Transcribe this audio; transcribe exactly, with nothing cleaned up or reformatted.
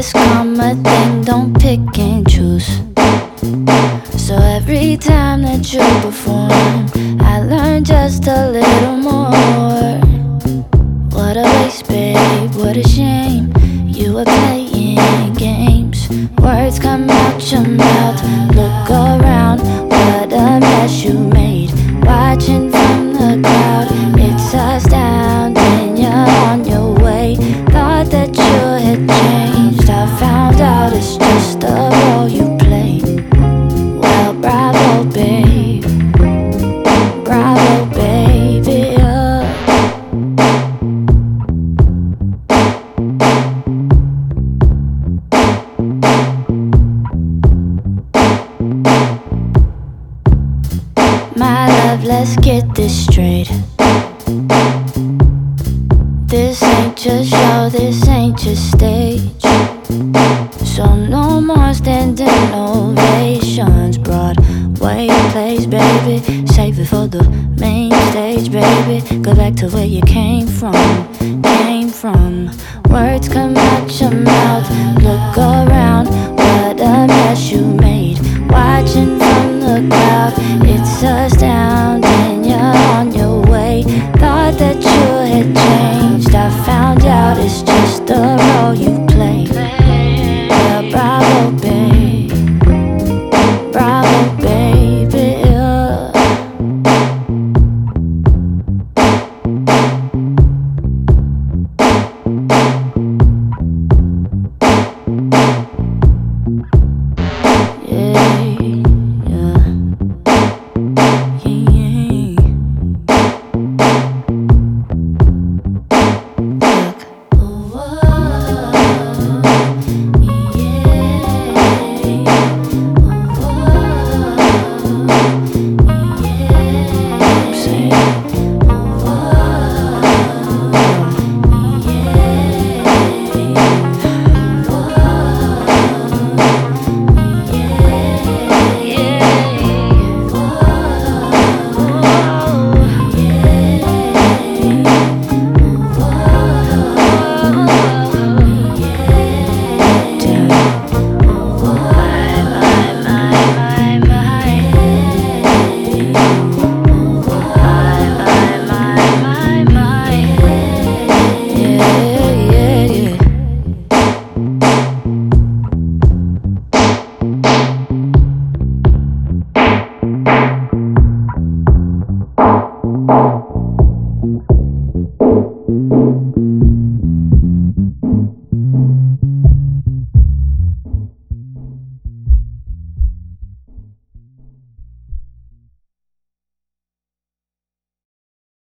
this karma thing, don't pick and choose. So every time that you perform, I learn just a little more. What a waste, babe, what a shame. You were playing games. Words come out your mouth. Look around, what a mess you made. Watching from the crowd, it's astounding. You're on your way. Thought that you had changed. I found out it's just a role you play. Well, bravo, babe. Bravo, baby. Oh. My love, let's get this straight. This ain't your show, this ain't your stage. So no more standing ovations. Broadway plays, baby. Save it for the main stage, baby. Go back to where you came from, came from. Words come out your mouth. Look around, what a mess you made. Watching from the crowd, it's astounding. You're on your way. Thought that you had changed. I found out it's just a role you